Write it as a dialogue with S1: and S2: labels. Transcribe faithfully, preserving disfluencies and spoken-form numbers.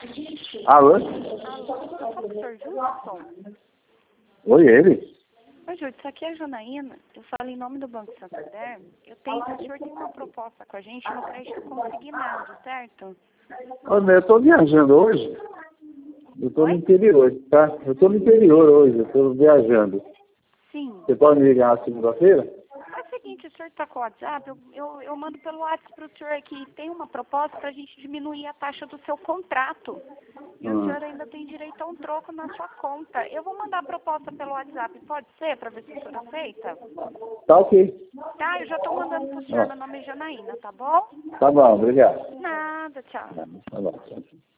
S1: Alô?
S2: Alô, eu falo com o senhor Judson.
S1: Oi, ele?
S2: Oi, Júlio, isso aqui é a Janaína. Eu falo em nome do Banco Santander. Eu tenho, o senhor tem uma proposta com a gente no crédito consignado, certo?
S1: Olha, eu estou viajando hoje. Eu estou no
S2: Oi?
S1: interior, tá? Eu estou no interior hoje, eu estou viajando.
S2: Sim.
S1: Você pode me ligar na segunda-feira?
S2: É o seguinte, o senhor está com o WhatsApp, eu, eu, eu mando pelo WhatsApp para o senhor aqui. Tem uma proposta para a gente diminuir a taxa do seu contrato. E o
S1: Hum.
S2: senhor ainda tem direito a um troco na sua conta. Eu vou mandar a proposta pelo WhatsApp, pode ser, para ver se o senhor aceita?
S1: Tá ok.
S2: Tá, eu já estou mandando para o senhor.
S1: Ó,
S2: Meu nome é Janaína, tá bom?
S1: tá bom, obrigado.
S2: Nada, tchau.
S1: Tá bom, tchau.